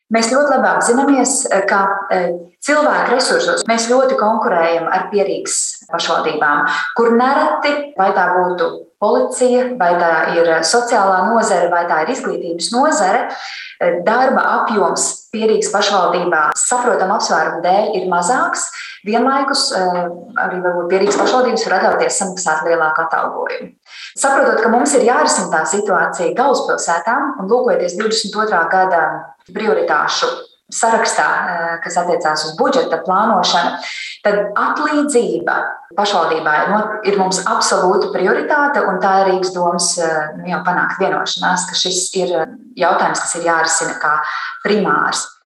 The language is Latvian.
Mēs ļoti labi apzināmies, ka cilvēku resursos mēs ļoti konkurējam ar Pierīgas pašvaldībām, kur nereti, vai tā būtu policija, vai tā ir sociālā nozare, vai tā ir izglītības nozare, darba apjoms Pierīgas pašvaldībā saprotamu apsvērumu dēļ ir mazāks. Vienlaikus arī varbūt Pierīgas pašvaldības var atļauties samaksāt lielāku atalgojumu. Saprotot, ka mums ir jārisina tā situācija galvaspilsētām un lūkojoties 22. gada prioritāšu sarakstā, kas attiecās uz budžeta plānošanu, tad atlīdzība pašvaldībā ir mums absolūta prioritāte, un tā ir Rīgas domas jau panākt vienošanās, ka šis ir jautājums, kas ir jārisina kā primārs.